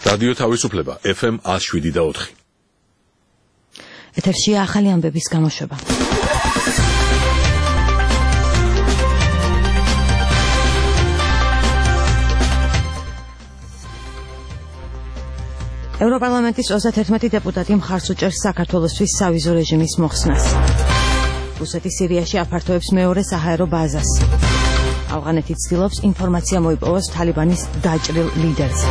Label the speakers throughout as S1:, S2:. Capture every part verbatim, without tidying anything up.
S1: რადიო თავისუფლება ეფ ემ one oh seven და four.
S2: ეთერშია ახალი ამბების გამოშვება. ევროპარლამენტის ოცდაერთმეტი დეპუტატი მხარს უჭერს საქართველოსთვის სავიზო რეჟიმის მოხსნას. რუსეთი სირიაში აფართოებს მეორე საჰაერო ბაზას. ავღანეთი ცდილობს ინფორმაცია მოიპოვოს თალიბანის დაჭრილ ლიდერზე.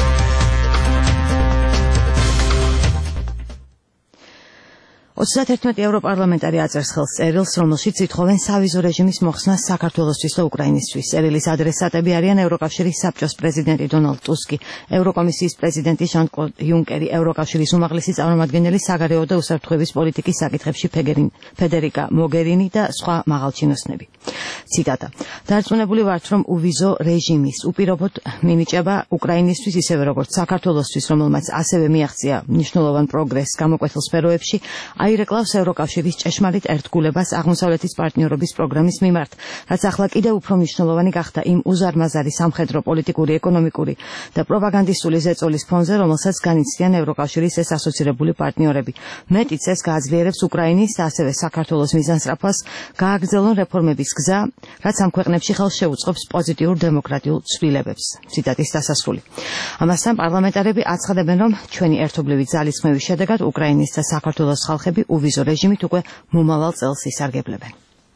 S2: ოცდაერთმეტი ევროპარლამენტარი აწერს ხელს წერილს, რომელშიც ითხოვენ სავიზო რეჟიმის მოხსნას საქართველოსთვის და უკრაინისთვის. წერილის ადრესატები არიან ევროკავშირის საბჭოს პრეზიდენტი დონალდ ტუსკი, ევროკომისიის პრეზიდენტი ჟან-კლოდ იუნკერი, ევროკავშირის უმაღლესი წარმომადგენელი საგარეო და უსაფრთხოების პოლიტიკის საკითხებში ფედერიკა მოგერინი და სხვა მაღალჩინოსნები. ციტატა: დარწმუნებული ვართ, რომ უვიზო რეჟიმის უპირობოდ მინიჭება უკრაინისთვის ისევე როგორც საქართველოსთვის, რომელმაც ასევე მიაღწია მნიშვნელოვან პროგრესს გამოკვეთილ სფეროებში, აირეკლავს ევროკავშირის ჭეშმარიტ ერთგულებას აღმოსავლეთის პარტნიორობის პროგრამის მიმართ, რაც ახლა კიდევ უფრო მნიშვნელოვანი გახდა იმ უზარმაზარი სამხედრო, პოლიტიკური, ეკონომიკური და პროპაგანდისტული ზეწოლის ფონზე, რომელსაც განიცდიან ევროკავშირის ეს ასოცირებული პარტნიორები. მეტიც ეს გააძლიერებს უკრაინის და ასევე საქართველოს მიზანსწრაფვას გააგრძელონ რეფორმების გზა, რაც ამ ქვეყნებში ხელს შეუწყობს პოზიტიურ დემოკრატიულ ცვლილებებს. ციტატის დასასრული. ამასთან პარლამენტარები აცხადებენ, რომ ჩვენი ერთობლივი ძალისხმევის შედეგად უკრაინის და საქართველოს ხალხები უვიზო რეჟიმით უკვე მომავალ წელს ისარგებლებენ.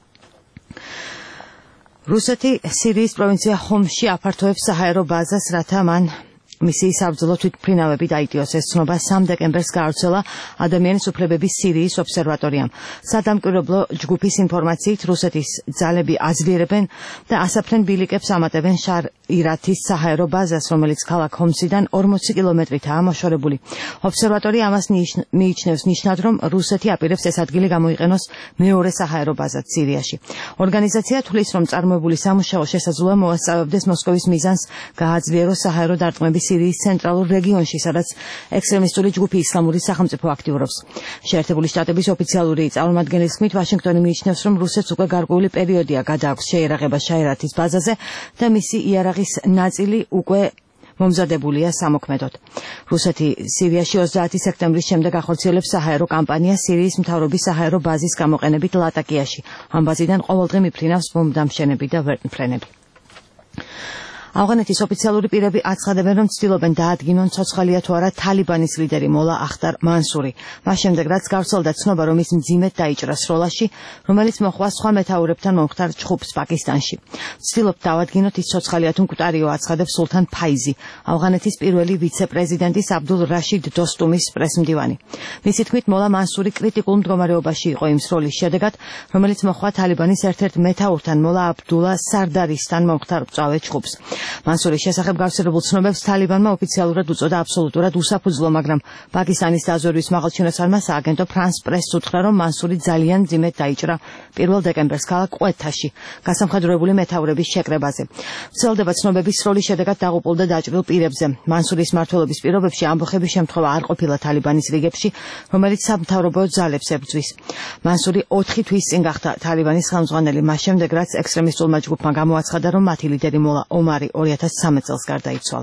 S2: რუსეთი სირიის პროვინცია ხომსში აფართოებს საჰაერო ბაზას, რათა მან მისი საბრძოლო თვითმფრინავები დაიტიოს. ეს ცნობა სამ დეკემბერს გაავრცელა ადამიანის უფლებების სირიის ობსერვატორიამ. სადამკვირვებლო ჯგუფის ინფორმაციით, რუსეთის ძალები აძლიერებენ და ასაფრენ ბილიკებს ამატებენ შარ-ირათის საჰაერო ბაზას, რომელიც ქალაქ ხომსიდან ორმოცი კილომეტრითაა მოშორებული. ობსერვატორია ამას მიიჩნევს ნიშნად, რომ რუსეთი აპირებს ეს ადგილი გამოიყენოს მეორე საჰაერო ბაზად სირიაში. ორგანიზაცია თვლის, რომ წარმოებული სამუშაო შესაძლოა მოასწავებდეს მოსკოვის მიზანს გააძლიეროს საჰაერო დარტყმების სირიის ცენტრალურ რეგიონში, სადაც ექსტრემისტული ჯგუფი ისლამური სახელმწიფო აქტიურობს. შეერთებული შტატების ოფიციალური წარმომადგენლის თქმით, ვაშინგტონი მიიჩნევს, რომ რუსეთს უკვე გარკვეული პერიოდია გადააქვს შეიარაღება შაირათის ბაზაზე და მისი იარაღის ნაწილი უკვე მომზადებულია სამოქმედოდ. რუსეთი სირიაში ოცდაათი სექტემბრის შემდეგ ახორციელებს საჰაერო კამპანიას სირიის მთავრობის საჰაერო ბაზის გამოყენებით ლატაკიაში. ამ ბაზიდან ყოველდღე მიფრინავს ბომბდამშენები და ვერტმფრენები. ავღანეთის ოფიციალური პირები აცხადებენ, რომ ცდილობენ დაადგინონ ცოცხალია თუ არა თალიბანის ლიდერი მოლა ახტარ მანსური. მას შემდეგ, რაც გავრცელდა ცნობა, რომ ის მძიმედ დაიჭრა სროლაში, რომელიც მოჰყვა სხვა მეთაურებთან მომხდარ ჩხუბს პაკისტანში. ცდილობთ დავადგინოთ ის ცოცხალია თუ მკვდარიო, აცხადებს სულთან ფაიზი, ავღანეთის პირველი ვიცე-პრეზიდენტის აბდულ რაშიდ დოსტუმის პრესმდივანი. მისი თქმით, მოლა მანსური კრიტიკულ მდგომარეობაში იყო იმ სროლის შედეგად, რომელიც მოჰყვა თალიბანის ერთ-ერთ მეთაურთან მოლა აბდულა სარდარისთან მომხდარ მწვავე ჩხუბს. მანსურის შესახებ გავრცელებულ ცნობებს თალიბანმა ოფიციალურად უწოდა აბსოლუტურად უსაფუძვლო, მაგრამ პაკისტანის დაზვერვის მაღალჩინოსანმა სააგენტო ფრანს პრესს უთხრა, რომ მანსური ძალიან მძიმედ დაიჭრა პირველ დეკემბერს ქალაქ ყვეთაში გასამხედროებული მეთაურების შეკრებაზე. ვრცელდება ცნობების სროლის შედეგად დაღუპულ და დაჭრილ პირებზე. მანსურის მმართველობის პირობებში ამბოხების შემთხვევა არ ყოფილა თალიბანის რიგებში, რომელიც სამთავრობო ძალებს ებრძვის. მანსური ოთხი თვის წინ გახდა თალიბანის ხელმძღვანელი, მას შემდეგ, რაც ექსტრემისტულმა ჯგუფმა გამოაცხადა, რომ მათი ლიდერი მოლა ომარი ორი ათას ცხრამეტ წელს გარდაიცვალა.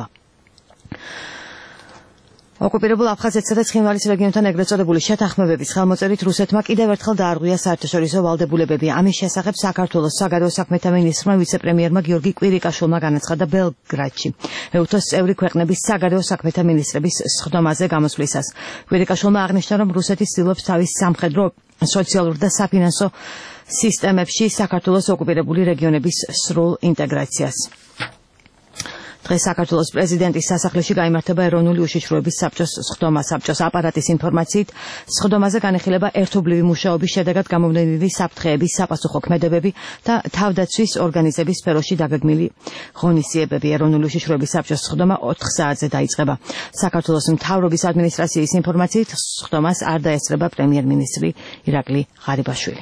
S2: ოკუპირებულ აფხაზეთსა და ცხინვალის რეგიონთან ეგრეთ წოდებული შეთანხმებების ხელმოწერით რუსეთმა კიდევ ერთხელ დაარღვია საერთაშორისო ვალდებულებები. ამის შესახებ საქართველოს საგარეო საქმეთა მინისტრმა ვიცე-პრემიერმა გიორგი კვირიკაშვილმა განაცხადა ბელგრადში ეუთოს წევრი ქვეყნების საგარეო საქმეთა მინისტრების სხდომაზე გამოსვლისას. კვირიკაშვილმა აღნიშნა, რომ რუსეთი ცდილობს თავის სამხედრო, სოციალურ და საფინანსო სისტემებში საქართველოს ოკუპირებული რეგიონების სრულ ინტეგრაციას. დღეს საქართველოს პრეზიდენტის სასახლეში გაიმართება ეროვნული უშიშროების საბჭოს სხდომა. საბჭოს აპარატის ინფორმაციით, სხდომაზე განიხილება ერთობლივი მუშაობის შედეგად გამოვლენილი საფრთხეების საპასუხო ქმედებები და თავდაცვის ორგანიზების სფეროში დაგეგმილი ღონისძიებები. ეროვნული უშიშროების საბჭოს სხდომა ოთხ საათზე დაიწყება. საქართველოს მთავრობის ადმინისტრაციის ინფორმაციით, სხდომას არ დაესწრება პრემიერ-მინისტრი ირაკლი ღარიბაშვილი.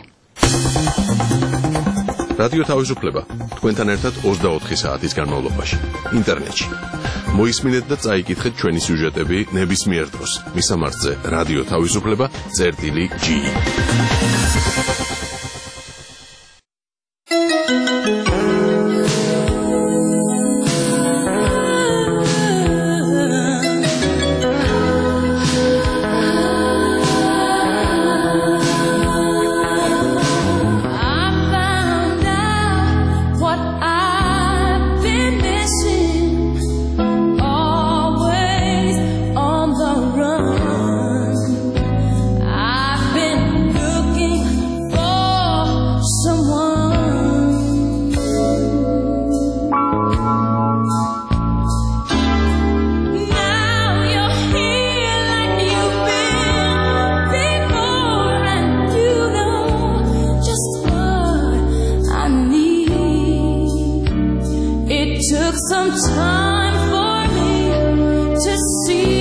S1: რადიო თავისუფლება თქვენთან ერთად ოცდაოთხი საათის განმავლობაში ინტერნეტში. მოისმინეთ და წაიკითხეთ ჩვენი სიუჟეტები ნებისმიერ დროს. მისამართზე რადიო თავისუფლება წერტილი ჯი.
S3: some time for me to see.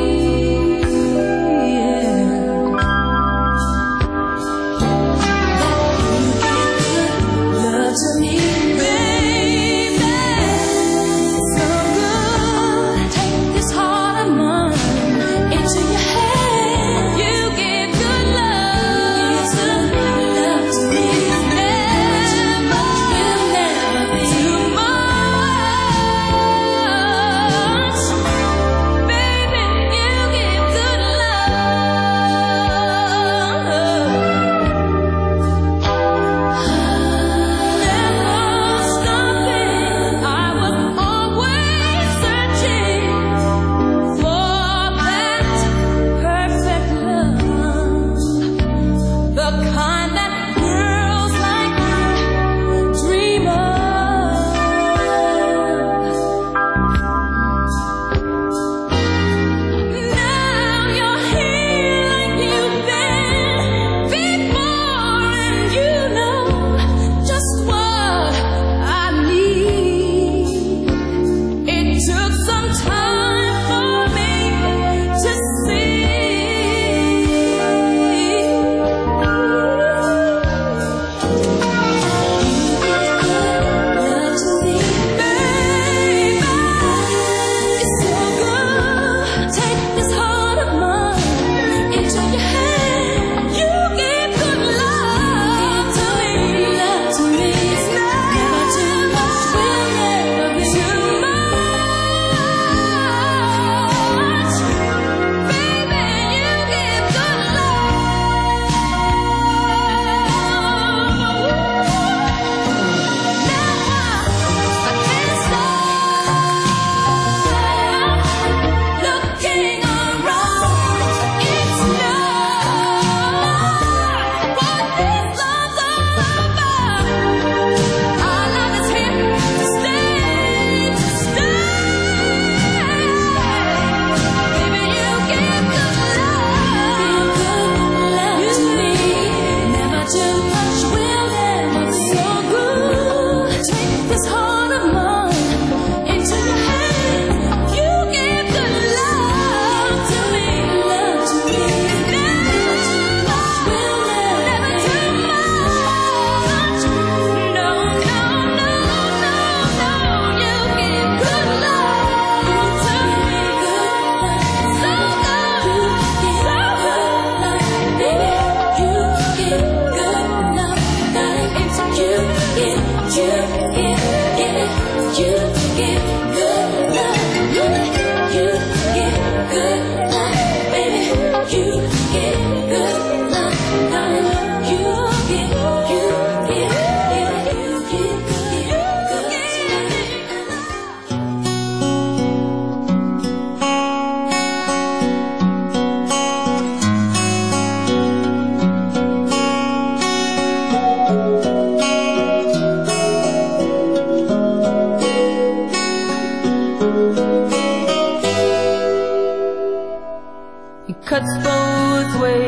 S4: Cuts both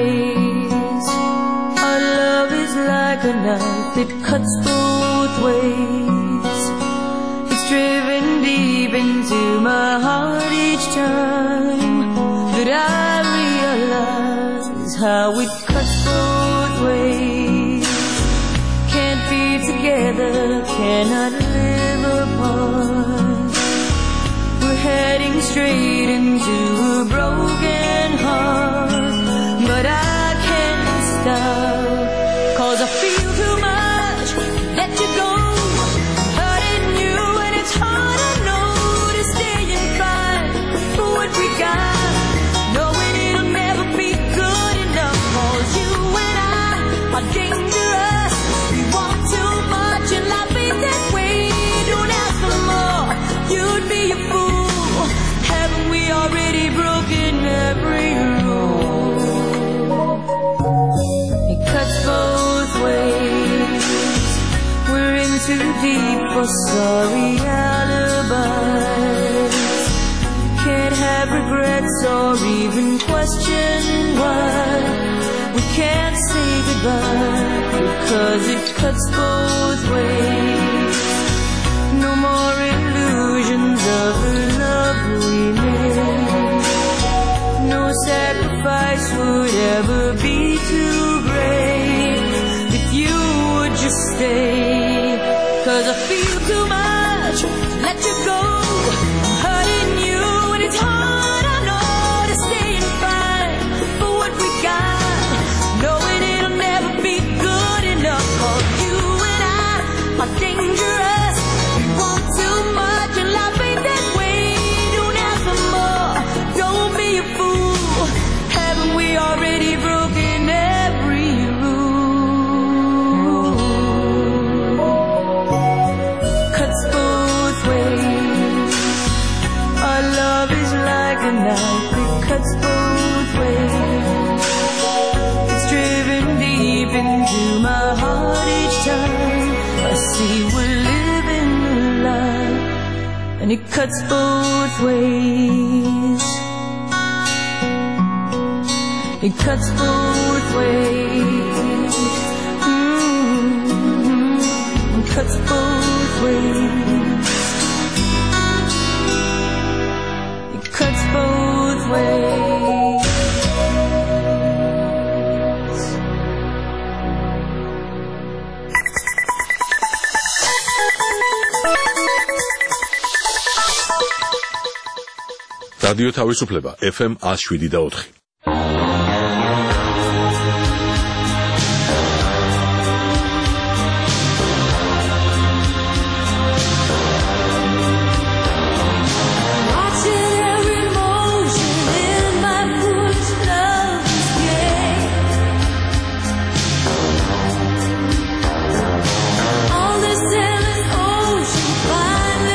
S4: ways. Our love is like a knife, it cuts both ways. It's driven deep into my heart each time that I realize how it cuts both ways. Can't be together, cannot live apart. We're heading straight into a broken heart, but I can't stop, 'cause I feel too much to let you go. Hurting you and it's hard, I know, to stay and fight for what we got, knowing it'll never be good enough. 'Cause you and I are dangerous, we want too much and life ain't that way. Don't ask for more, you'd be a fool. Haven't we already broken every rule? It cuts both ways. We're in too deep for sorry alibis. Can't have regrets or even question why we can't say goodbye, because it cuts both ways. No more illusions. 'cause I feel too much to let you go. Hurting you and it's hard, I know, to stay and fight for what we got, knowing it'll never be good enough. For you and I are dangerous. We want too much and life ain't that way. Don't ask for more, don't be a fool. Haven't we already broken every rule? Cuts both ways. Our love is like a knife, it cuts both ways. It's driven deep into my heart each time I see we're living a lie, and it cuts both ways. It cuts both ways. Mm-hmm. It cuts both ways. It cuts both ways.
S1: რადიო თავისუფლება F M one oh seven და four.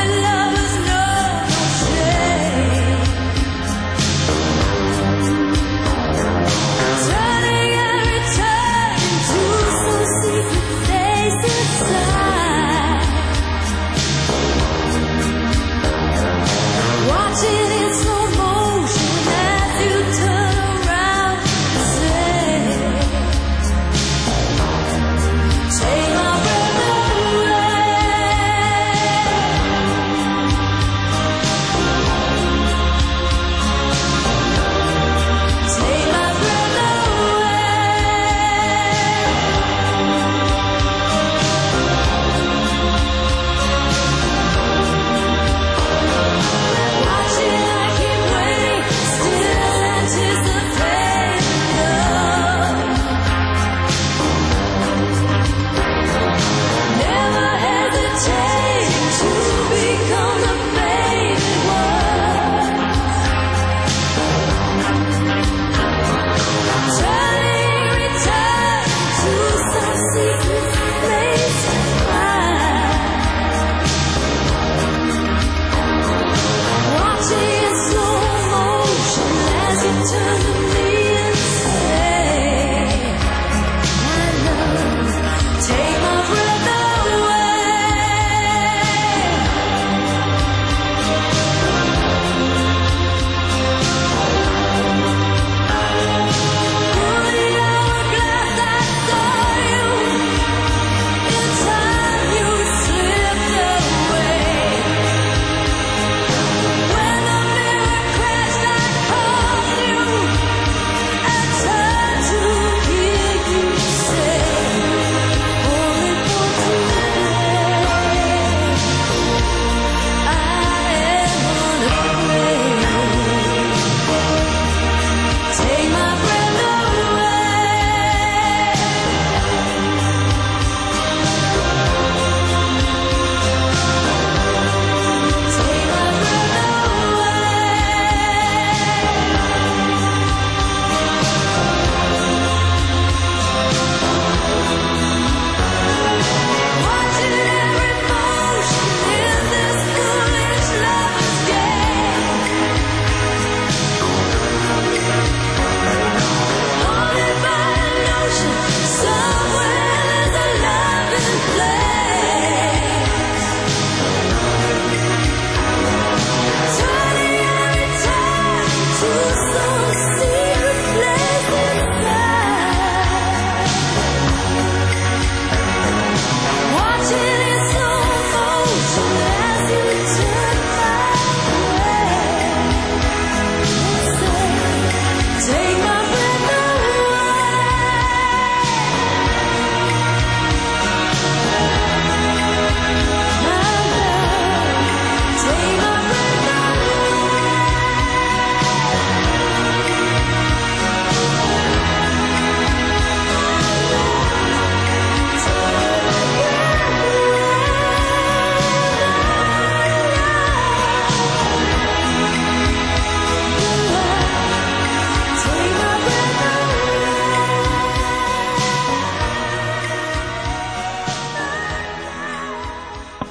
S4: Thank you.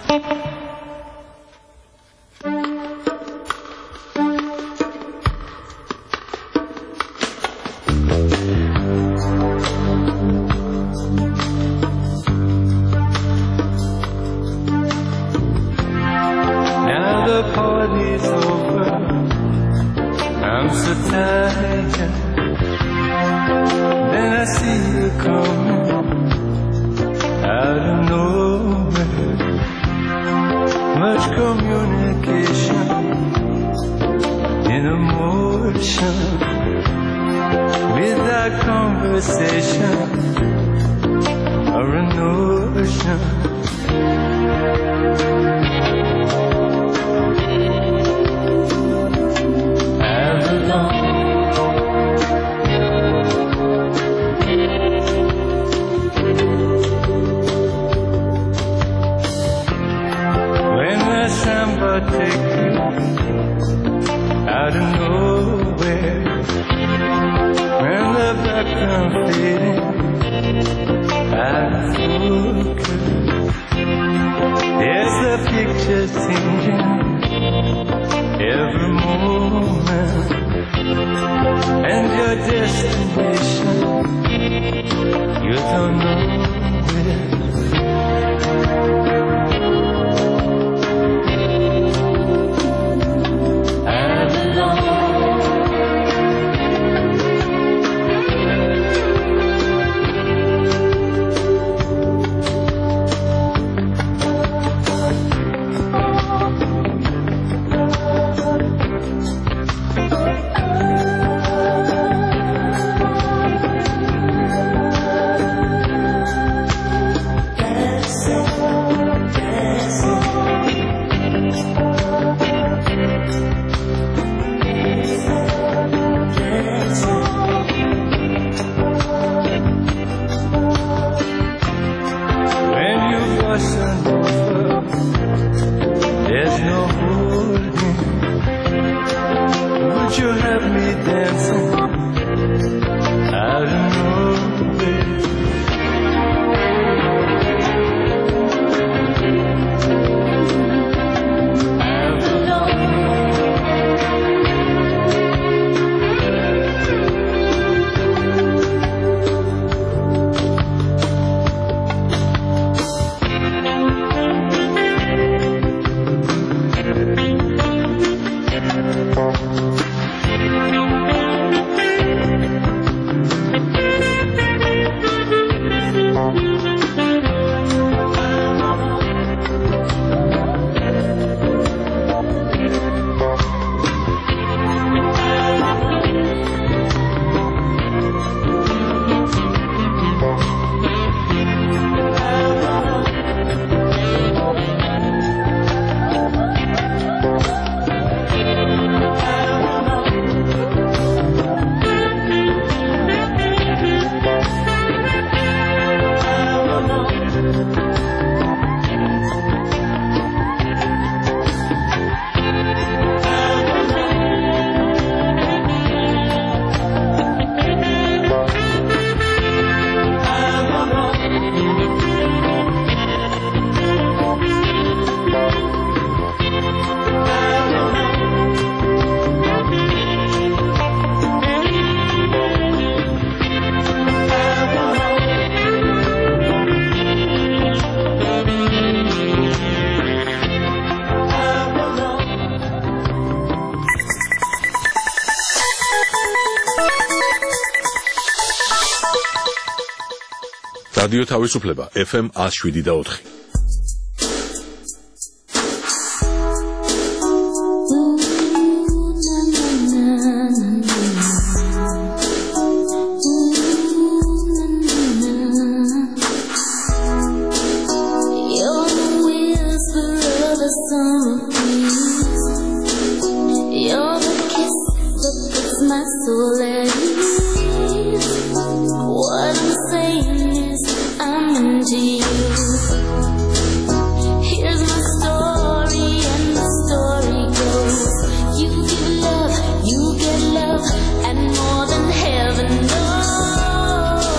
S1: რადიო თავისუფლება ეფ ემ one oh seven და four.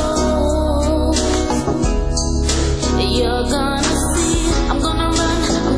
S4: You're gonna see, I'm gonna run,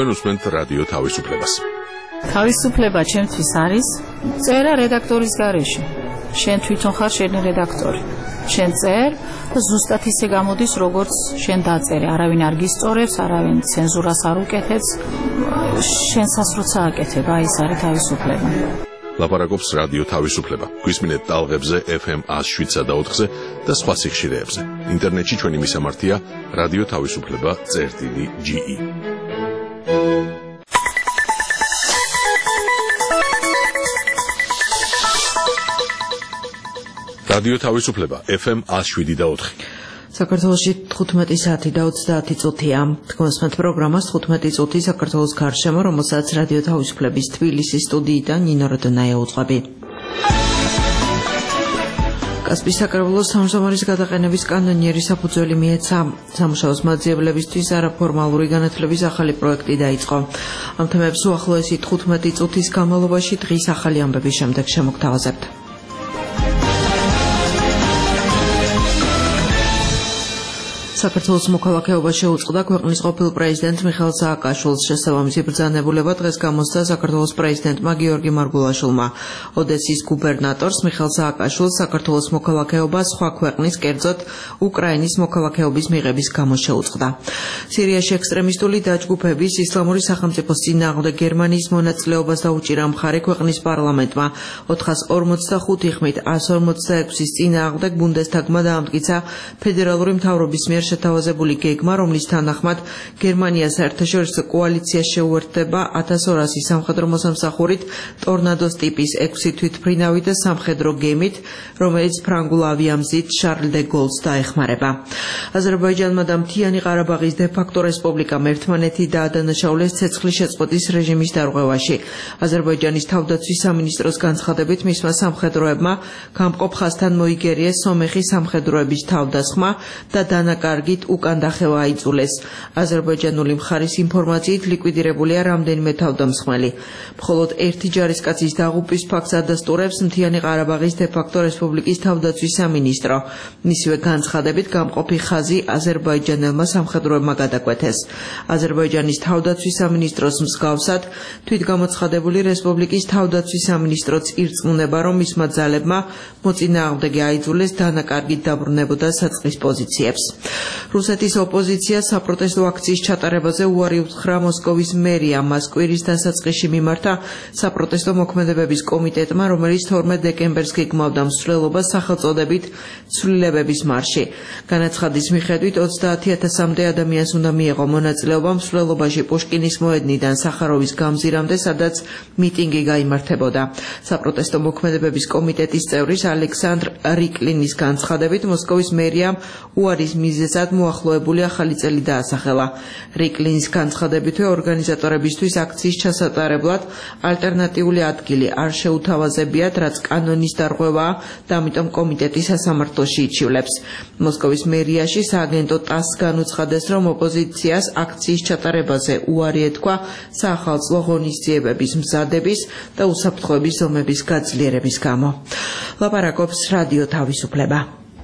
S1: თქვენ უსმენთ რადიო თავისუფლებას.
S5: თავისუფლება ჩემთვის არის წერა რედაქტორის გარეშე. შენ თვითონ ხარ შენი რედაქტორი. შენ წერ და ზუსტად ისე გამოდის, როგორც შენ დაწერე. არავინ არ გისწორებს, არავინ ცენზურას არ უკეთებს. შენსაც როცა აკეთებ, აი ეს არის თავისუფლება.
S1: ლაპარაკობს რადიო თავისუფლება. გვისმინეთ ტალღებზე ეფ ემ one oh seven და ოთხზე და სხვა სიხშირეებზე. ინტერნეტში ჩვენი მისამართია რადიო თავისუფლება წერტილი ჯი ი. რადიო თავისუფლება ეფ ემ one oh seven და ოთხი.
S6: საქართველოში თხუთმეტი საათი და ოცდაათი წუთია. თქვენსმენთ პროგრამას თხუთმეტი წუთი საქართველოს გარშემო, რომელსაც რადიო თავისუფლების თბილისის სტუდიიდან ნინო როდონაია უძღვები. კასპიის საკრებულოს სამშობლოების გადაყენების კანონიერი საფუძველი მიეცა. სამუშაოს მაძიებლებისთვის არაფორმალური განათლების ახალი პროექტი დაიწყო. ამ თემებს უახლოესი თხუთმეტი წუთის განმავლობაში დღის ახალი ამბების შემდეგ შემოგთავაზებთ. საქართველოს მოქალაქეობა შეუწყდა ქვეყნის ყოფილ პრეზიდენტ მიხეილ სააკაშვილს. შესაბამისი ბრძანებულება დღეს გამოსცა საქართველოს პრეზიდენტმა გიორგი მარგულაშვილმა. ოდესის გუბერნატორს მიხეილ სააკაშვილს საქართველოს მოქალაქეობა სხვა ქვეყნის, კერძოდ უკრაინის მოქალაქეობის მიღების გამო შეუწყდა. სირიაში ექსტრემისტული დაჯგუფების ისლამური სახელმწიფოს წინააღმდეგ გერმანიის მონაწილეობას დაუჭირა მხარი ქვეყნის პარლამენტმა. ოთხას ორმოცდახუთი ხმით one forty-six-ის წინააღმდეგ ბუნდესტაგმა დაამტკიცა ფედერალური მთავრობის მიერ შეთავაზებული გეგმა, რომლის თანახმად გერმანია საერთაშორისო კოალიცია შეუერთდება one thousand two hundred სამხედრო მოსამსახურით, ტორნადოს ტიპის ექვსი თვითმფრინავი და სამხედრო გემით, რომელიც ფრანგულ ავიამზით შარლ დე გოლს დაეხმარება. აზერბაიჯანმა და მთიანი ყარაბაღის დე-ფაქტო რესპუბლიკამ ერთმანეთი დაადანაშაულეს ცეცხლის შეწყვეტის რეჟიმის დარღვევაში. აზერბაიჯანის თავდაცვის სამინისტროს განცხადებით, მისმა სამხედროებმა გამყოფ ხაზთან მოიგერიეს სომეხი სამხედროების თავდასხმა და დანაკარგით უკან დახევა აიძულეს. აზერბაიჯანული მხარის ინფორმაციით ლიკვიდირებულია რამდენიმე თავდამსხმელი. მხოლოდ ერთი ჯარისკაცის დაღუპვის ფაქტს ადასტურებს მთიანი ყარაბაღის დე-ფაქტო რესპუბლიკის თავდაცვის სამინისტრო. მისივე განცხადებით გამყოფი ხაზი აზერბაიჯანელმა სამხედროებმა გადაკვეთეს. აზერბაიჯანის თავდაცვის სამინისტროს მსგავსად თვითგამოცხადებული რესპუბლიკის თავდაცვის სამინისტროც ირწმუნება, რომ მისმა ძალებმა მოწინააღმდეგე აიძულეს დანაკარგით დაბრუნებოდა საწყის პოზიციებს. რუსეთის ოპოზიცია საპროტესტო აქციის ჩატარებაზე უარი უთხრა მოსკოვის მერიამ. მას კვირის დასაწყისში მიმართა საპროტესტო მოქმედებების კომიტეტმა, რომელიც თორმეტ დეკემბერს გეგმავდა მსვლელობას სახელწოდებით ცვლილებების მარში. განაცხადის მიხედვით ოცდაათი ათასამდე ადამიანს უნდა მიეღო მონაწილეობა მსვლელობაში პუშკინის მოედნიდან სახაროვის გამზირამდე, სადაც მიტინგი გაიმართებოდა. საპროტესტო მოქმედებების კომიტეტის წევრის ალექსანდრ რიკლინის განცხადებით, მოსკოვის მერიამ უარის მიზეზად მოახლოებული ახალი წელი დაასახელა. რიკლინის განცხადებითვე ორგანიზატორებისთვის აქციის ჩასატარებლად ალტერნატიული ადგილი არ შეუთავაზებიათ, რაც კანონის დარღვევაა და ამიტომ კომიტეტი სასამართლოში იჩივლებს. მოსკოვის მერიაში სააგენტო ტასს განუცხადეს, რომ ოპოზიციას აქციის ჩატარებაზე უარი ეთქვა საახალწლო ღონისძიებების მზადების და უსაფრთხოების ზომების გაძლიერების გამო. ლაპარაკობს რადიო თავისუფლება.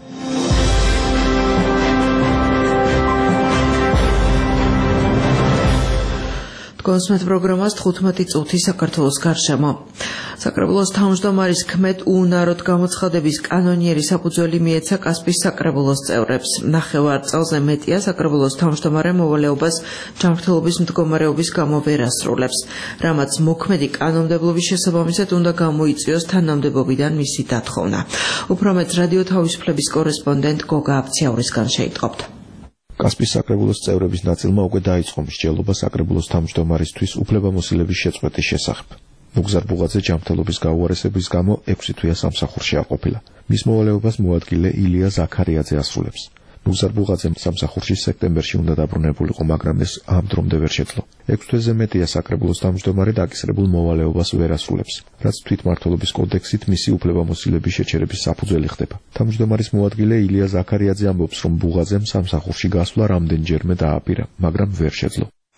S6: კონსმეთ პროგრამას თხუთმეტი წუთი საქართველოს გარშემო. საკრებულოს თავმჯდომარის ქმედ უუნაროდ გამოცხადების კანონიერი საფუძველი მიეცა კასპიის საკრებულოს წევრებს. ნახევარ წელზე მეტია საკრებულოს თავმჯდომარე მოვალეობას ჯანმრთელობის მდგომარეობის გამო ვერ ასრულებს, რამაც მოქმედი კანონმდებლობის შესაბამისად უნდა გამოიწვიოს თანამდებობიდან მისი დათხოვნა. უფრო მეტ რადიო თავისუფლების კორესპონდენტ გოგა აბციაურისგან შეიტყობთ.
S7: კასპიის საკრებულოს წევრების ნაწილმა უკვე დაიწყო მსჯელობა საკრებულოს თავმჯდომარისთვის უფლებამოსილების შეწყვეტის შესახებ. მუგზარ ბუღაძე ჯანმრთელობის გაუარესების გამო ექვსი თვეა სამსახურში არ ყოფილა. მის მოვალეობას მოადგილე ილია ზაქარიაძე ასრულებს. მუგზარ ბუღაძემ სამსახურში სექტემბერში უნდა დაბრუნებულიყო, მაგრამ ეს ამ დრომდე ვერ შეძლო. ექვს თვეზე მეტია საკრებულოს თავმჯდომარე დაკისრებულ მოვალეობას ვერ ასრულებს, რაც თვითმმართველობის კოდექსით მისი უფლებამოსილების შეჩერების საფუძველი ხდება. თავმჯდომარის მოადგილე ილია ზაქარიაძე ამბობს, რომ ბუღაძემ სამსახურში გასვლა რამდენჯერმე დააპირა, მაგრამ ვერ შეძლო.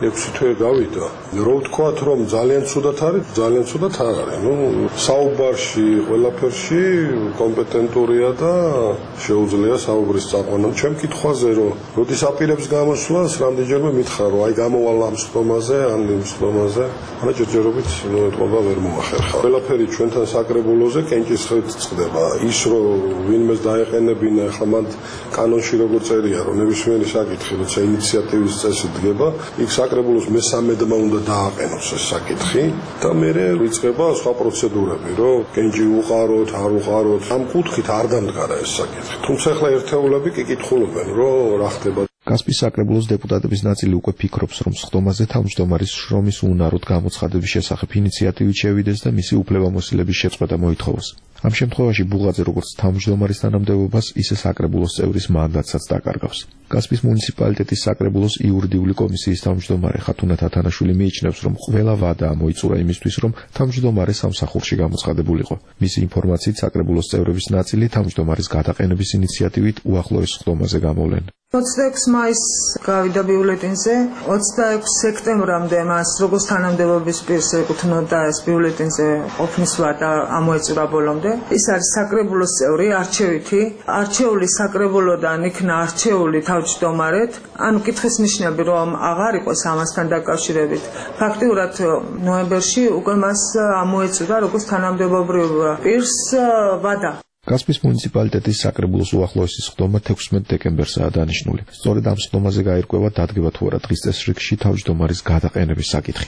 S8: ექვსი თვე გავიდა. რო ვთქვათ, რომ ძალიან ცუდად არის, ძალიან ცუდად არ არის. ნუ საუბარში, ყველაფერში კომპეტენტურია და შეუძლია საუბრის წაყვანა. ჩემ კითხვაზე, რომ როდის აპირებს გამოსვლას, რამდენჯერმე მითხრა, რომ აი გამოვალ ამ სხდომაზე, ან იმ სხდომაზე, მაგრამ ჯერჯერობით ნუ ეთყობა ვერ მოახერხა. ყველაფერი ჩვენთან საკრებულოზე კენჭისყრით წყდება. ის რომ ვინმეს დაეყენებინა, ახლა მან კანონში როგორ წერია, რომ ნებისმიერი საკითხი, როცა ინიციატივის წესი დგება, იქ საკრებულოს მესამედმა უნდა დააყენოს ეს საკითხი და მერე იწყება სხვა პროცედურები, რომ კენჭი უყაროთ, არ უყაროთ, ამ კუთხით არ დამდგარა ეს საკითხი. თუმცა ახლა ერთეულები კი კითხულობენ, რომ რა ხდება.
S7: კასპიის საკრებულოს დეპუტატების ნაწილი უკვე ფიქრობს, რომ სხდომაზე თავმჯდომარის შრომის უნაროდ გამოცხადების შესახებ ინიციატივით შევიდეს და მისი უფლებამოსილების შეწყვეტა მოითხოვოს. ამ შემთხვევაში ბუღაძე როგორც თავმჯდომარის თანამდებობას, ისე საკრებულოს წევრის მანდატსაც დაკარგავს. კასპიის მუნიციპალიტეტის საკრებულოს იურიდიული კომისიის თავმჯდომარე ხათუნა თათანაშვილი მიიჩნევს, რომ ყველა ვადაა მოიწურა იმისთვის, რომ თავმჯდომარე სამსახურში გამოცხადებულიყო. მისი ინფორმაციით, საკრებულოს წევრების ნაწილი თავმჯდომარის გადაყენების ინიციატივით უახლოეს სხდომაზე გამოვლენ.
S6: ოცდაექვსი მაისს გავიდა ბიულეტინზე, ოცდაექვსი სექტემბრამდე მას როგორც თანამდებობის პირს ეკუთვნოდა ეს ბიულეტინზე ყოფნის ვადა ამოეწურა ბოლომდე. ის არის საკრებულოს წევრი, არჩევითი, არჩეული საკრებულოდან იქნა არჩეული თავმჯდომარედ, ანუ კითხვის ნიშნები რომ აღარ იყოს ამასთან დაკავშირებით. ფაქტიურად ნოემბერში უკვე მას ამოეწურა როგორც თანამდებობრივ პირს ვადა.
S7: კასპიის მუნიციპალიტეტის საკრებულოს უახლოესი სხდომა თექვსმეტ დეკემბერსაა დანიშნული. სწორედ ამ სხდომაზე გაირკვევა დადგება თუ არა დღის წესრიგში თავმჯდომარის გადაყენების საკითხი.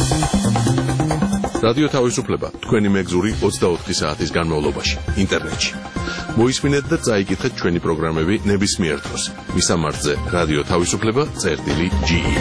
S1: რადიო თავისუფლება თქვენი მეგზური ოცდაოთხი საათის განმავლობაში ინტერნეტში. მოისმინეთ და წაიკითხეთ ჩვენი პროგრამები ნებისმიერ დროს. მისამართზე რადიო თავისუფლება წერტილი ჯი ი.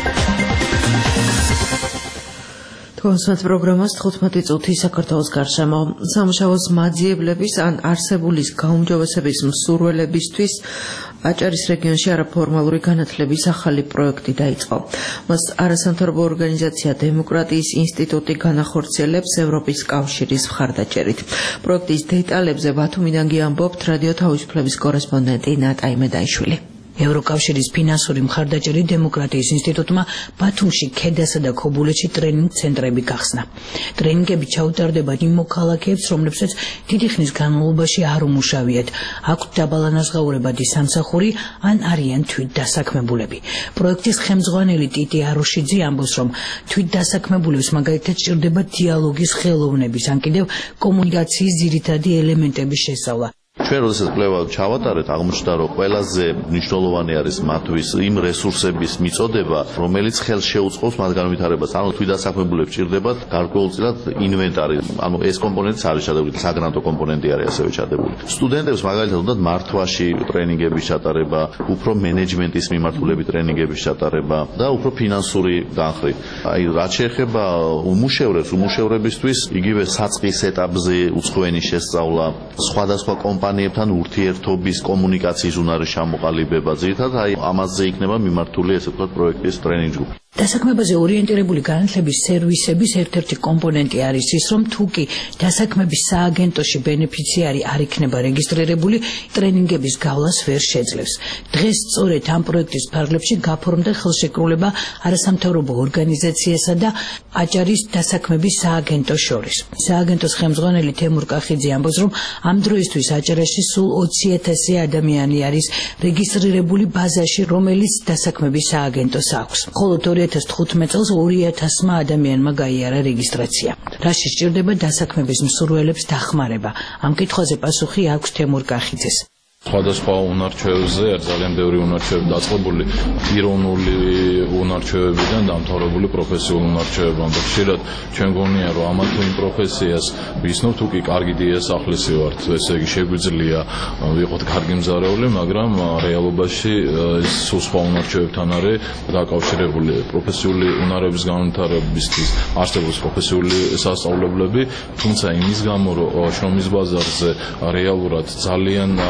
S6: კონსულტ პროგრამას თხუთმეტი წუთი საქართველოს გარშემო. სამუშაოს მაძიებლების ან არსებულის გაუმჯობესების მსურველებისთვის აჭარის რეგიონში არაფორმალური განათლების ახალი პროექტი დაიწყო. მას არასამთავრობო ორგანიზაცია დემოკრატიის ინსტიტუტი განახორციელებს ევროპის კავშირის მხარდაჭერით. პროექტის დეტალებზე ბათუმიდან გიამბობთ რადიო თავისუფლების კორესპონდენტი ნატა იმედაიშვილი.
S9: ევროკავშირის ფინანსური მხარდაჭერით დემოკრატიის ინსტიტუტმა ბათუმში, ქედასა და ქობულეთში ტრენინგ ცენტრები გახსნა. ტრენინგები ჩაუტარდება იმ მოქალაქეებს, რომლებსაც დიდი ხნის განმავლობაში არ უმუშავიათ, აქვთ დაბალანაზღაურებადი სამსახური ან არიან თვითდასაქმებულები. პროექტის ხელმძღვანელი ტიტი აროშიძე ამბობს, რომ თვითდასაქმებულებს მაგალითად სჭირდება დიალოგის ხელოვნების, ან კიდევ კომუნიკაციის ძირითადი ელემენტების შესწავლა.
S10: ჩვენ როდესაც კვლევა ჩავატარეთ, აღმოჩნდა, რომ ყველაზე მნიშვნელოვანი არის მათთვის იმ რესურსების მიწოდება, რომელიც ხელს შეუწყობს მათ განვითარებას. ანუ თვითდასაქმებულებს სჭირდებათ გარკვეულწილად ინვენტარი. ანუ ეს კომპონენტიც არის ჩადებული, საგრანტო კომპონენტი არის ასევე ჩადებული. სტუდენტებს მაგალითად უნდათ მართვაში ტრენინგების ჩატარება, უფრო მენეჯმენტის მიმართულებით ტრენინგების ჩატარება და უფრო ფინანსური განხრით. აი, რაც შეეხება უმუშევრებს, უმუშევრებისთვის იგივე საწყის ეტაპზე უცხოენის შესწავლა, სხვადასხვა კომპანიებთან ურთიერთობის კომუნიკაციის უნარის ჩამოყალიბება, ძირითადად აი ამაზე იქნება მიმართული ესე ვთქვათ პროექტის ტრენინგ ჯგუფი.
S9: დასაქმებაზე ორიენტირებული განათლების სერვისების ერთ-ერთი კომპონენტი არის ის, რომ თუ კი დასაქმების სააგენტოში ბენეფიციარი არ იქნება რეგისტრირებული, ტრენინგების გავლას ვერ შეძლებს. დღეს სწორედ ამ პროექტის ფარგლებში გაფორმდა ხელშეკრულება არასამთავრობო ორგანიზაციასა და აჭარის დასაქმების სააგენტოს შორის. სააგენტოს ხელმძღვანელი თემურ კახიძე ამბობს, რომ ამ დროისთვის აჭარაში სულ ოცი ათასი ადამიანი არის რეგისტრირებული ბაზაში, რომელიც დასაქმების სააგენტოს აქვს. ხოლო ორი ათას თხუთმეტ წელს ორი ათასმა ადამიანმა გაიარა რეგისტრაცია. რაში სჭირდება დასაქმების მსურველებს დახმარება? ამ კითხვაზე პასუხი აქვს თემურ კახიძეს.
S11: სხვადასხვა უნარჩვევებზე არის ძალიან ბევრი უნარჩვევები დაწყებული პიროვნული უნარჩვევებიდან დამთავრებული პროფესიული უნარჩვევებამდე. ხშირად ჩვენ გონია რომ ამა თუ იმ პროფესიას ვიცნობთ, თუ კი კარგი დიასახლისი ვართ, ესე იგი შეგვიძლია ვიყოთ კარგი მზარეული, მაგრამ რეალობაში ეს სულ სხვა უნარჩვევებთან არის დაკავშირებული. პროფესიული უნარების განვითარებისთვის არსებობს პროფესიული სასწავლებლები, თუმცა იმის გამო რომ შრომის ბაზარზე რეალურად ძალიან დიდი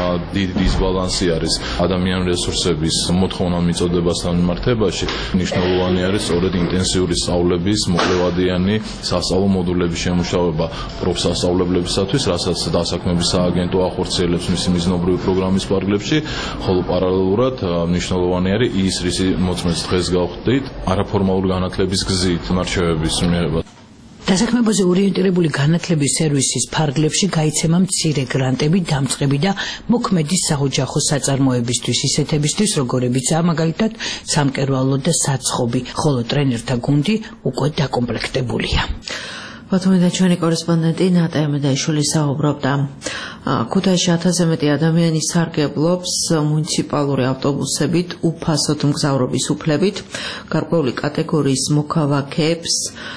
S11: დისბალანსი არის ადამიანური რესურსების მოთხოვნა მიწოდებასთან მიმართებაში. მნიშვნელოვანი არის სწორედ ინტენსიური სწავლების მოკლევადიანი სასწავლო მოდულების შემუშავება პროფსასწავლებლებისათვის, რასაც დასაქმების სააგენტო ახორციელებს მისი მიზნობრივი პროგრამის პარალელში, ხოლო პარალელურად მნიშვნელოვანი არის ის, რისი მოწმეს დღეს გავხდით, არაფორმალური განათლების გზით მარჩევების მიღება.
S9: დასაქმებაზე ორიენტირებული განათლების სერვისის ფარგლებში გაიცემა მცირე გრანტები, დამწყები და მოქმედი საოჯახო საწარმოებისთვის, ისეთებისთვის, როგორებიცაა მაგალითად სამკერვალო და საცხობი, ხოლო ტრენერთა გუნდი უკვე დაკომპლექტებულია.
S6: ბათუმიდან ჩვენი კორესპონდენტი ნატა ემედაიშვილი საუბრობდა. ქუთაისში ათასზე მეტი ადამიანი სარგებლობს მუნიციპალური ავტობუსებით უფასოდ მგზავრობის უფლებით. გარკვეული კატეგორიის მოქალაქეებს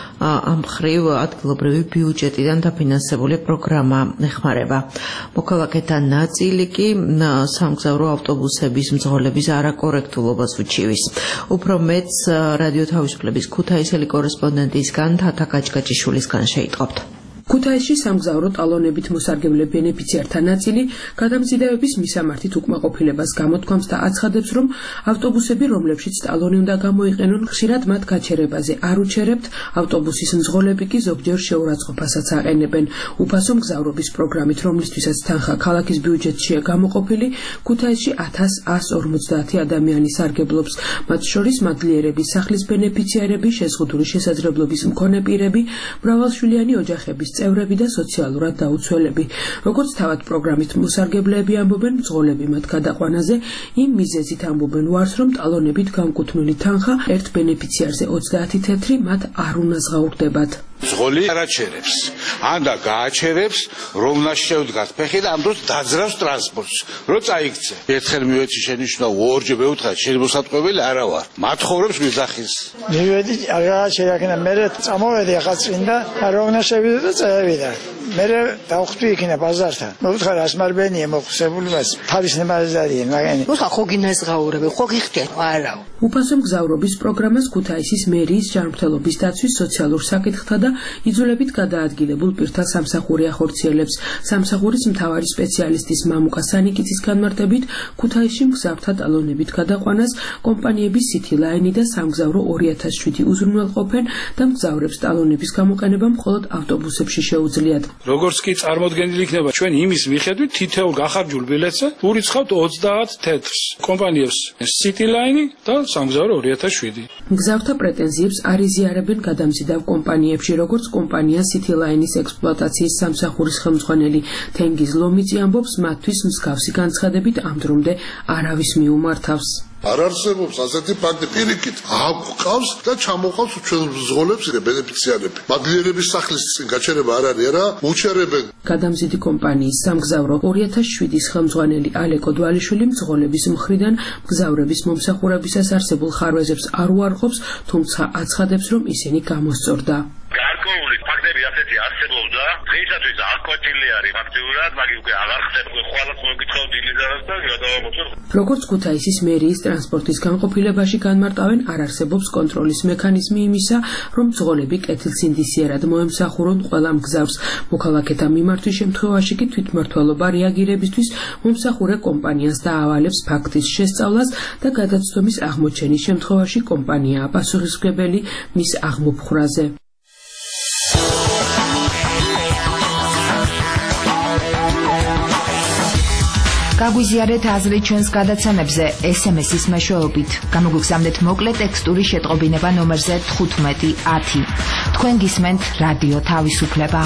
S6: ამ მხრივ ადგილობრივი ბიუჯეტიდან დაფინანსებული პროგრამა ეხმარება. მოქალაქეთა ნაწილი კი სამგზავრო ავტობუსების მძღოლების არაკორექტულობას უჩივის. უფრო მეც რადიო თავისუფლების ქუთაისელი კორესპონდენტისგან თათა გაჭგაჭიშვილისგან შეიტყობთ.
S12: ქუთაისში სამგზავრო ტალონებით მოსარგებლე ბენეფიციართა ნაწილი გადამზიდავების მისამართით უკმაყოფილებას გამოთქვამს და აცხადებს, რომ ავტობუსები, რომლებშიც ტალონი უნდა გამოიყენონ, ხშირად მათ გაჩერებაზე არ უჩერებთ, ავტობუსის მძღოლები კი ზოგჯერ შეურაცხყოფასაც აყენებენ. უფასო მგზავრობის პროგრამით, რომლისთვისაც თანხა ქალაქის ბიუჯეტშია გამოყოფილი, ქუთაისში ათას ას ორმოცდაათი ადამიანი სარგებლობს, მათ შორის მადლიერების სახლის ბენეფიციარები, შეზღუდული შესაძლებლობის მქონე პირები, მრავალშვილიანი ოჯახების წევრები და სოციალურად დაუცველები. როგორც თავად პროგრამით მოსარგებლეები ამბობენ, მძღოლები მათ გადაყვანაზე იმ მიზეზით ამბობენ უარს, რომ ტალონებით განკუთვნილი თანხა ერთ ბენეფიციარზე ოცდაათი თეთრი მათ არ უნაზღაურდებათ.
S13: მძღოლი არაჩერებს, ან და გააჩერებს, რომ უნდა შევდგას ფეხი და ამ დროს დაძრავს ტრანსპორტს. რო წაიქცე, ერთხელ მივეცი შენიშნავ, ორჯერ მეუთხარ, შენ მოსატყუებელი არა ვარ. მათხოვრებს მიზახის.
S14: მივედი, აღაჩერაკნა, მე წამოვედი ახლა წინ და რომ უნდა შევიდე და წავიდა. მე დავხვდი იქნა ბაზართან. მოუთხარ ასმარბენია მოხსებული მას. თავის ნემაზარია, მაგანი.
S15: ხო ხო გინაზღაურები, ხო გიხდე, არა.
S12: უფასო მგზავრობის პროგრამას ქუთაისის მერიის ჯანმრთელობის დაცვის სოციალურ საკითხთა და იძულებით გადაადგილებულ პირთა სამსახური ახორციელებს. სამსახურის მთავარი სპეციალისტის მამუკა სანიკიცის განმარტებით, ქუთაისში მგზავრთა ტალონებით გადაყვანას კომპანიების City Line და სამგზავრო ორი ათას შვიდი უზრუნველყოფენ და მგზავრებს ტალონების გამოყენება მხოლოდ ავტობუსებში შეუძლიათ.
S16: როგორც კი წარმოდგენილი იქნება ჩვენ იმის მიხედვით თითოეულ გახარჯულ ბილეთზე ურიცხავთ ოცდაათ თეთრს კომპანიებს City Line და სამგზავრო ორი ათას შვიდი.
S12: მგზავრთა პრეტენზიებს არ იზიარებენ გადამზიდავ კომპანიებში, როგორც კომპანია City Line-ის ექსპლუატაციის სამსახურის ხელმძღვანელი თენგიზ ლომიძე ამბობს, მათთვის მსგავსი განცხადებით ამ დრომდე არავის მიუმართავს.
S17: არ არსებობს ასეთი ფაქტი პირიქით აღყავს და ჩამოყავს ჩვენ მძღოლებს და ბენეფიციარები. მადლიერების სახლის გაჩერება არ არის, არა, უჩერებენ.
S12: გადამზიდი კომპანიის სამგზავრო ორი ათას შვიდის ხელმძღვანელი ალეკო დვალიშვილი მძღოლების მხრიდან მგზავრების მომსახურებისას არსებულ ხარვეზებს არ უარყოფს, თუმცა აცხადებს, რომ ისინი გამოსწორდა.
S18: გარკვეული ფაქტები ასეთი არსებობდა, დღეისათვის აღკვეთილი არის ფაქტიურად, მაგრამ უკვე აღარ ხდება ყველა მოგიწევ დილიდანაც და გადავამოწევ.
S12: როგორც ქუთაისის მერიის ტრანსპორტის განყოფილებაში განმარტავენ, არ არსებობს კონტროლის მექანიზმი იმისა, რომ მძღოლები კეთილსინდისიერად მოემსახურონ ყველა მგზავრს. მოქალაქეთა მიმართვის შემთხვევაში კი თვითმმართველობა რეაგირებისთვის მომსახურე კომპანიას დაავალებს ფაქტის შესწავლას და გადაცდომის აღმოჩენის შემთხვევაში კომპანიაა პასუხისმგებელი მის აღმოფხვრაზე.
S19: გაგვიზიარეთ აზრი ჩვენს გადაცემებზე ეს ემ ეს-ის მეშვეობით. გამოგვიგზავნეთ მოკლე ტექსტური შეტყობინება ნომერზე თხუთმეტი ათი. თქვენ გისმენთ რადიო თავისუფლება.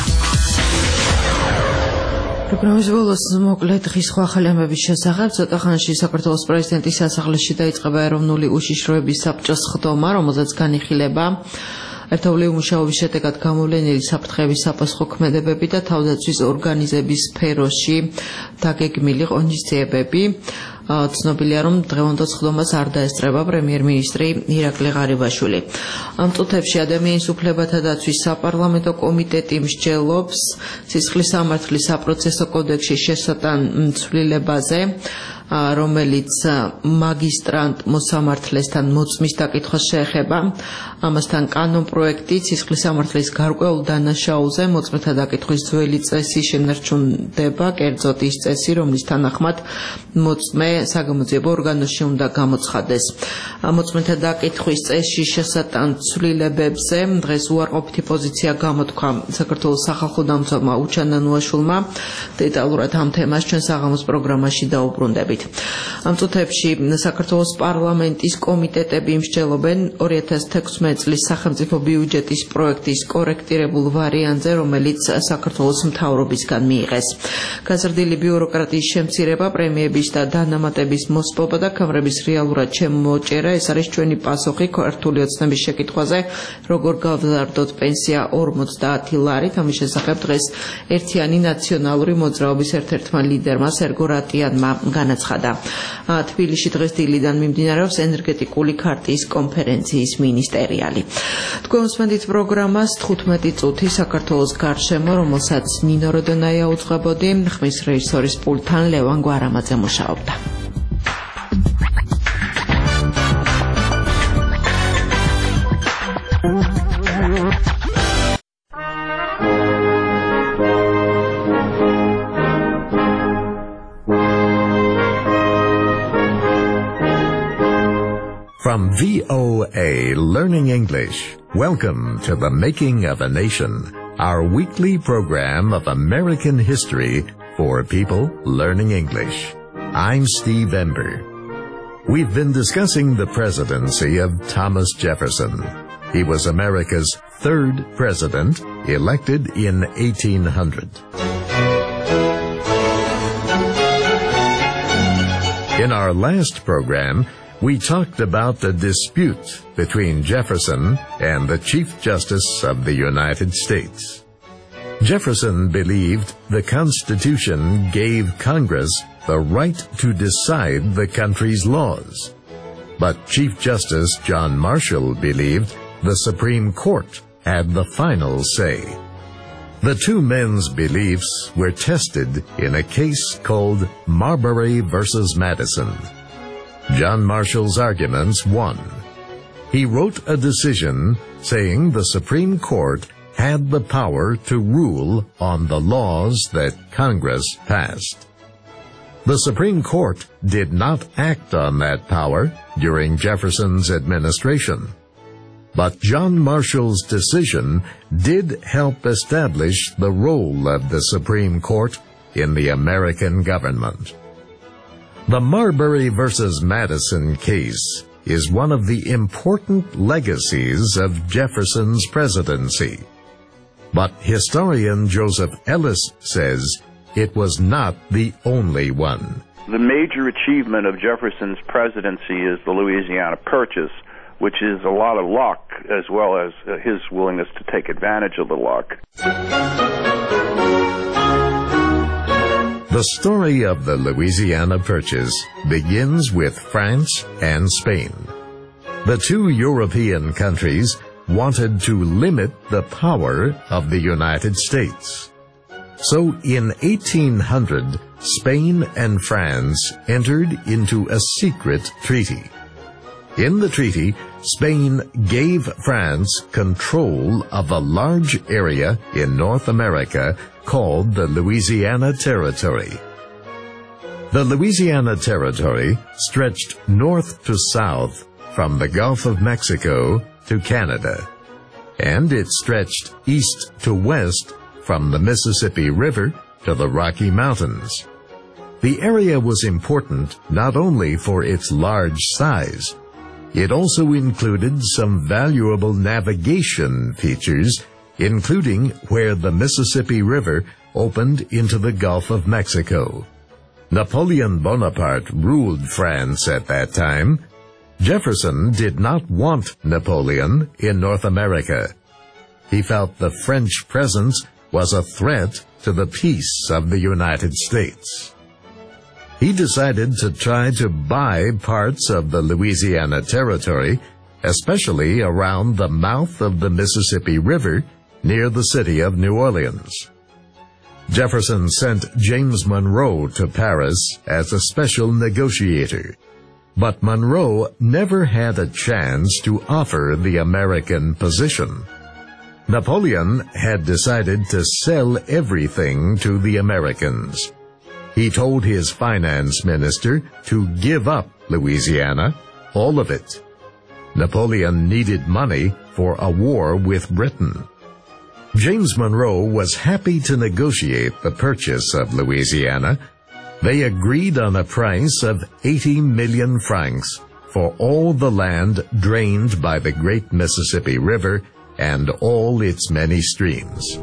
S6: პროგრამის ბოლოს მოკლე დღის სხვა ახალი ამბების შესახებ. ცოტა ხანში საქართველოს პრეზიდენტის სასახლეში დაიწყება ეროვნული უშიშროების საბჭოს ხდომა, რომელზეც განიხილება ერთეული მუშაობის შედეგად გამოვლენილი საფრთხეების საპასუხო ქმედებები და თავდაცვის ორგანიზების სფეროში დაგეგმილი ღონისძიებები. ცნობილია, რომ დღევანდელ ხდომას არ დაესწრება პრემიერ-მინისტრი ირაკლი ღარიბაშვილი. ამ წუთებში ადამიანის უფლებათა დაცვის საპარლამენტო კომიტეტი მსჯელობს სისხლის სამართლის საპროცესო კოდექსის შესატან ცვლილებაზე. რომელიც მაგისტრანტ მოსამართლესთან მოწმის დაკითხვას შეეხება. ამასთან კანონ პროექტი სისხლის სამართლის გარკვეულ დანაშაულზე მოწმეთა დაკითხვის ძველი წესი შენარჩუნდება, კერძოდ ის წესი, რომლის თანახმად მოწმე საგამოძიებო ორგანოში უნდა გამოცხადეს. მოწმეთა დაკითხვის წესში შესატან ცვლილებებზე დღეს უარყოფითი პოზიცია გამოთქვა საქართველოს სახალხო დამცველმა უჩან ნანუაშვილმა. დეტალურად ამ თემას ჩვენ საღამოს პროგრამაში დაუბრუნდებით. ამ წუთებში საქართველოს პარლამენტის კომიტეტები მსჯელობენ ორი ათას თექვსმეტი წლის სახელმწიფო ბიუჯეტის პროექტის კორექტირებულ ვარიანტზე, რომელიც საქართველოს მთავრობისგან მიიღეს. გაზრდილი ბიუროკრატიის შემცირება, პრემიების და დანამატების მოსპობა და ქამრების რეალურად შემოჭერა, ეს არის ჩვენი პასუხი ქართული ოცნების შეკითხვაზე, როგორ გავზარდოთ პენსია ორმოცდაათი ლარით. ამის შესახებ დღეს ერთიანი ნაციონალური მოძრაობის ერთ-ერთმა ლიდერმა სერგო რატიანმა განაცხადა. თბილისში დღეს დილიდან მიმდინარეობს ენერგეტიკული ქარტიის კონფერენციის მინისტერიალი. თქვენ უსმენთ პროგრამას თხუთმეტი წუთი საქართველოს გარშემო, რომელსაც ნინო როდონაია უძღვებოდი, ხმის რეჟისორის პულტთან ლევან გვარამაძე მუშაობდა.
S20: From V O A Learning English, welcome to The Making of a Nation, our weekly program of American history for people learning English. I'm Steve Ember. We've been discussing the presidency of Thomas Jefferson. He was America's third president, elected in eighteen hundred. In our last program, we talked about the dispute between Jefferson and the Chief Justice of the United States. Jefferson believed the Constitution gave Congress the right to decide the country's laws. But Chief Justice John Marshall believed the Supreme Court had the final say. The two men's beliefs were tested in a case called Marbury versus Madison. John Marshall's arguments won. He wrote a decision saying the Supreme Court had the power to rule on the laws that Congress passed. The Supreme Court did not act on that power during Jefferson's administration. But John Marshall's decision did help establish the role of the Supreme Court in the American government. The Marbury versus Madison case is one of the important legacies of Jefferson's presidency. But historian Joseph Ellis says it was not the only one.
S21: The major achievement of Jefferson's presidency is the Louisiana Purchase, which is a lot of luck as well as uh, his willingness to take advantage of the luck.
S20: The story of the Louisiana Purchase begins with France and Spain. The two European countries wanted to limit the power of the United States. So in eighteen hundred, Spain and France entered into a secret treaty. In the treaty, Spain gave France control of a large area in North America called the Louisiana Territory. The Louisiana Territory stretched north to south from the Gulf of Mexico to Canada, and it stretched east to west from the Mississippi River to the Rocky Mountains. The area was important not only for its large size, it also included some valuable navigation features, including where the Mississippi River opened into the Gulf of Mexico. Napoleon Bonaparte ruled France at that time. Jefferson did not want Napoleon in North America. He felt the French presence was a threat to the peace of the United States. He decided to try to buy parts of the Louisiana Territory, especially around the mouth of the Mississippi River near the city of New Orleans. Jefferson sent James Monroe to Paris as a special negotiator, but Monroe never had a chance to offer the American position. Napoleon had decided to sell everything to the Americans. He told his finance minister to give up Louisiana, all of it. Napoleon needed money for a war with Britain. James Monroe was happy to negotiate the purchase of Louisiana. They agreed on a price of eighty million francs for all the land drained by the great Mississippi River and all its many streams.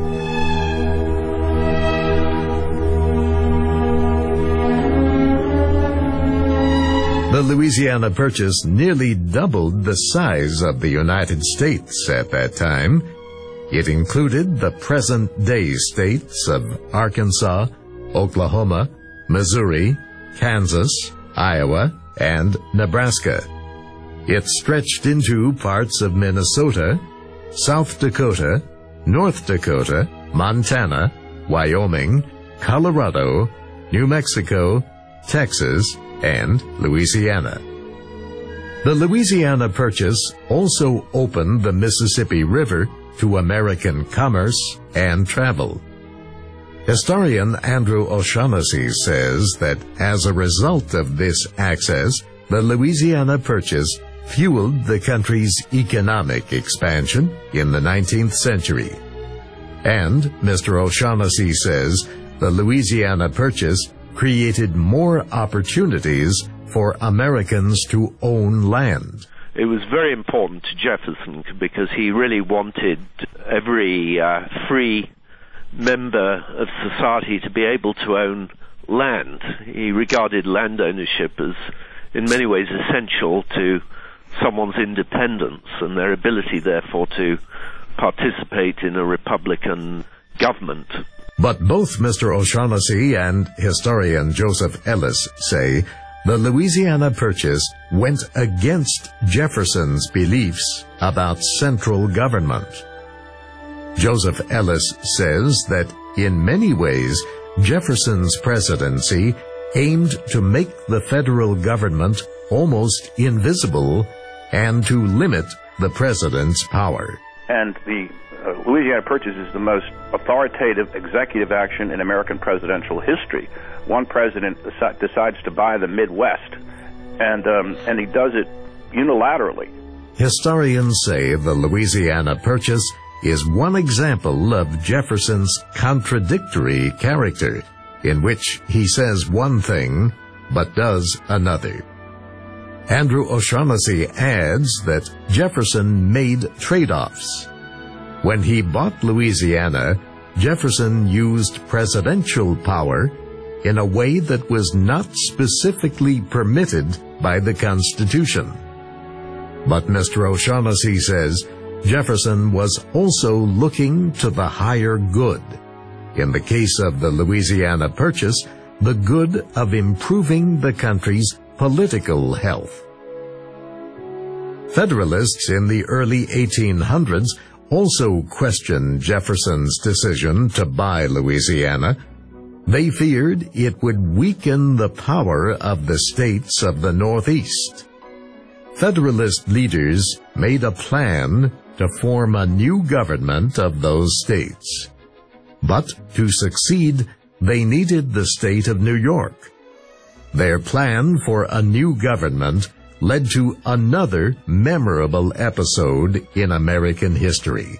S20: The Louisiana Purchase nearly doubled the size of the United States at that time. It included the present-day states of Arkansas, Oklahoma, Missouri, Kansas, Iowa, and Nebraska. It stretched into parts of Minnesota, South Dakota, North Dakota, Montana, Wyoming, Colorado, New Mexico, Texas, and Louisiana. The Louisiana Purchase also opened the Mississippi River to American commerce and travel. Historian Andrew O'Shaughnessy says that as a result of this access, the Louisiana Purchase fueled the country's economic expansion in the nineteenth century. And Mister O'Shaughnessy says the Louisiana Purchase created more opportunities for Americans to own land.
S2: It was very important to Jefferson because he really wanted every uh, free member of society to be able to own land. He regarded land ownership as, in many ways, essential to someone's independence and their ability, therefore, to participate in a republican government.
S20: But both Mister O'Shaughnessy and historian Joseph Ellis say the Louisiana Purchase went against Jefferson's beliefs about central government. Joseph Ellis says that in many ways Jefferson's presidency aimed to make the federal government almost invisible and to limit the president's power.
S21: And the uh, Louisiana Purchase is the most authoritative executive action in American presidential history. One president deci- decides to buy the Midwest, and um, and he does it unilaterally.
S20: Historians say the Louisiana Purchase is one example of Jefferson's contradictory character, in which he says one thing but does another. Andrew O'Shaughnessy adds that Jefferson made trade-offs. When he bought Louisiana, Jefferson used presidential power in a way that was not specifically permitted by the Constitution. But Mister O'Shaughnessy says Jefferson was also looking to the higher good. In the case of the Louisiana Purchase, the good of improving the country's political health. Federalists in the early eighteen hundreds also questioned Jefferson's decision to buy Louisiana. They feared it would weaken the power of the states of the Northeast. Federalist leaders made a plan to form a new government of those states. But to succeed, they needed the state of New York. Their plan for a new government led to another memorable episode in American history.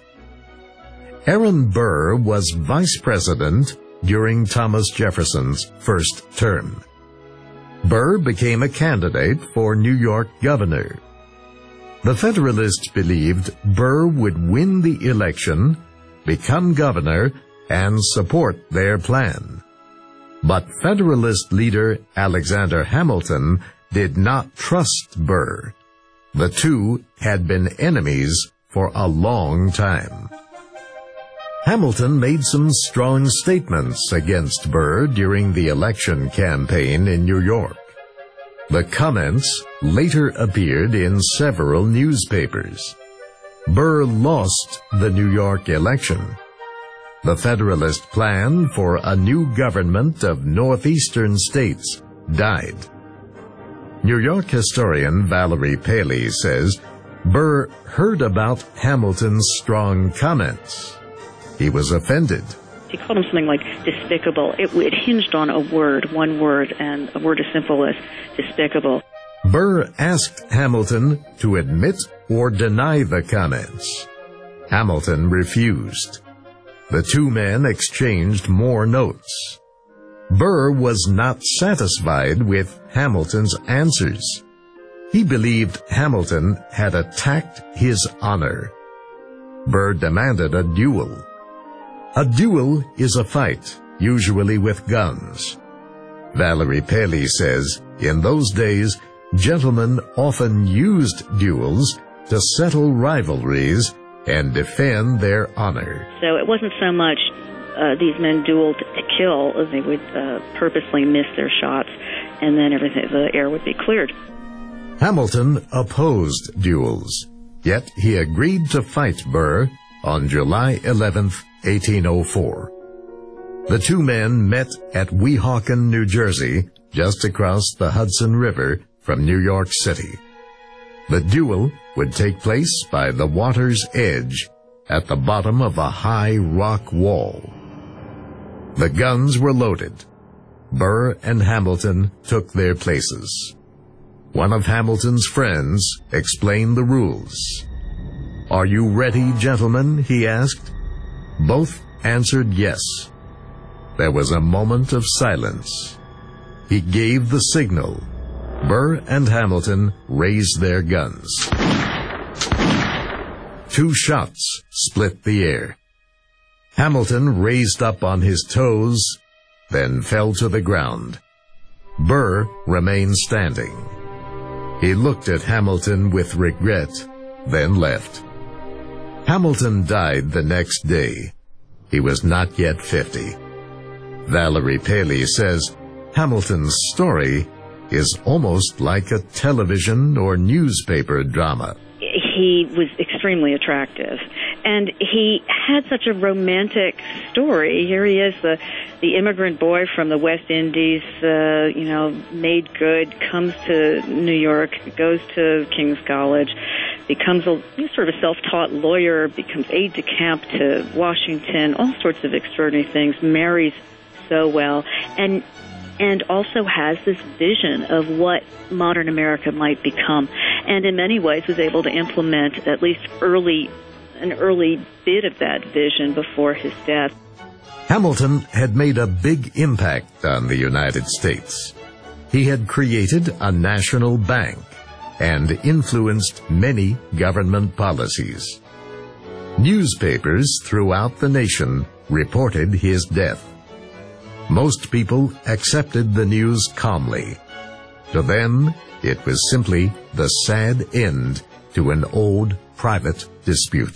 S20: Aaron Burr was vice president during Thomas Jefferson's first term. Burr became a candidate for New York governor. The Federalists believed Burr would win the election, become governor, and support their plan. But Federalist leader Alexander Hamilton did not trust Burr. The two had been enemies for a long time. Hamilton made some strong statements against Burr during the election campaign in New York. The comments later appeared in several newspapers. Burr lost the New York election. The Federalist plan for a new government of northeastern states died. New York historian Valerie Paley says Burr heard about Hamilton's strong comments. He was offended.
S3: He called him something like despicable. It, it hinged on a word, one word, and a word as simple as despicable.
S20: Burr asked Hamilton to admit or deny the comments. Hamilton refused. The two men exchanged more notes. Burr was not satisfied with Hamilton's answers. He believed Hamilton had attacked his honor. Burr demanded a duel. A duel is a fight, usually with guns. Valerie Paley says, in those days, gentlemen often used duels to settle rivalries and defend their honor.
S3: So it wasn't so much uh, these men dueled to kill, as they would uh, purposely miss their shots, and then everything, the air would be cleared.
S20: Hamilton opposed duels, yet he agreed to fight Burr on July eleventh, eighteen oh four. The two men met at Weehawken, New Jersey, just across the Hudson River from New York City. The duel would take place by the water's edge at the bottom of a high rock wall. The guns were loaded. Burr and Hamilton took their places. One of Hamilton's friends explained the rules. "Are you ready, gentlemen?" he asked. Both answered yes. There was a moment of silence. He gave the signal. Burr and Hamilton raised their guns. Two shots split the air. Hamilton raised up on his toes, then fell to the ground. Burr remained standing. He looked at Hamilton with regret, then left. Hamilton died the next day. He was not yet fifty. Valerie Paley says Hamilton's story is almost like a television or newspaper drama.
S3: He was extremely attractive, and he had such a romantic story. Here he is, the the immigrant boy from the West Indies, uh, you know, made good, comes to New York, goes to King's College, becomes a sort of a self-taught lawyer, becomes aide-de-camp to Washington, all sorts of extraordinary things, marries so well, and and also has this vision of what modern America might become, and in many ways was able to implement at least early, an early bit of that vision before his death.
S20: Hamilton had made a big impact on the United States. He had created a national bank and influenced many government policies. Newspapers throughout the nation reported his death. Most people accepted the news calmly. To them, it was simply the sad end to an old private dispute.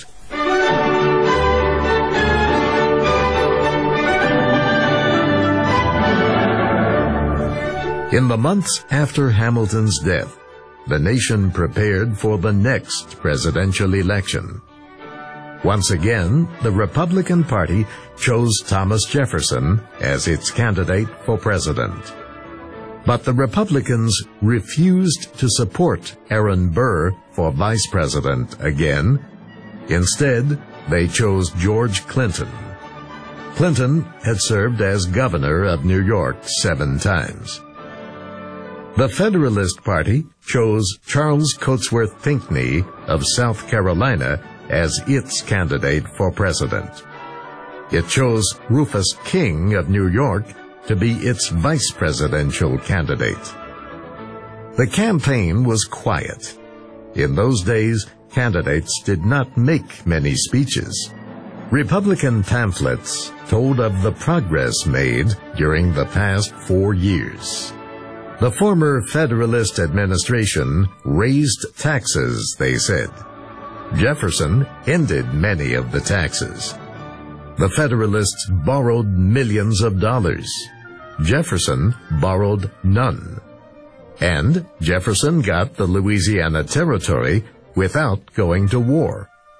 S20: In the months after Hamilton's death, the nation prepared for the next presidential election. Once again, the Republican Party chose Thomas Jefferson as its candidate for president. But the Republicans refused to support Aaron Burr for vice president again. Instead, they chose George Clinton. Clinton had served as governor of New York seven times. The Federalist Party chose Charles Cotesworth Pinckney of South Carolina as its candidate for president. It chose Rufus King of New York to be its vice presidential candidate. The campaign was quiet. In those days, candidates did not make many speeches. Republican pamphlets told of the progress made during the past four years. The former Federalist administration raised taxes, they said. Jefferson ended many of the taxes. The Federalists borrowed millions of dollars. Jefferson borrowed none. And Jefferson got the Louisiana Territory without going to war.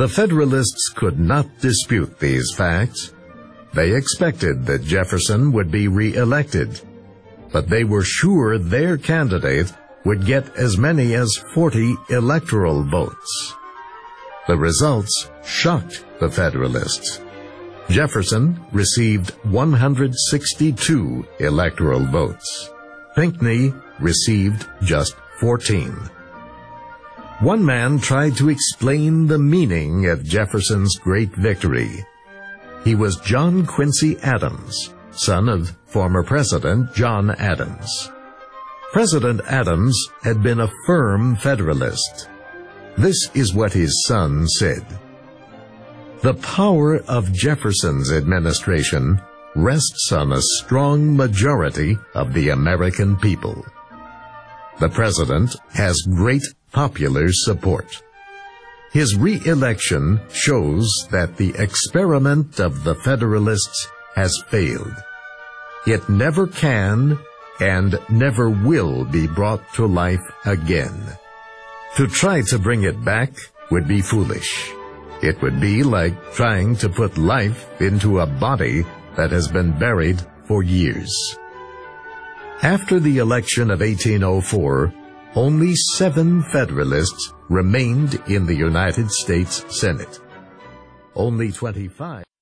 S20: The Federalists could not dispute these facts. They expected that Jefferson would be re-elected, but they were sure their candidate would get as many as forty electoral votes. The results shocked the Federalists. Jefferson received one hundred sixty-two electoral votes. Pinckney received just fourteen. One man tried to explain the meaning of Jefferson's great victory. He was John Quincy Adams, son of former President John Adams. President Adams had been a firm Federalist. This is what his son said. The power of Jefferson's administration rests on a strong majority of the American people. The president has great popular support. His re-election shows that the experiment of the Federalists has failed. It never can and never will be brought to life again. To try to bring it back would be foolish. It would be like trying to put life into a body that has been buried for years. After the election of eighteen oh four, only seven Federalists remained in the United States Senate. Only twenty-five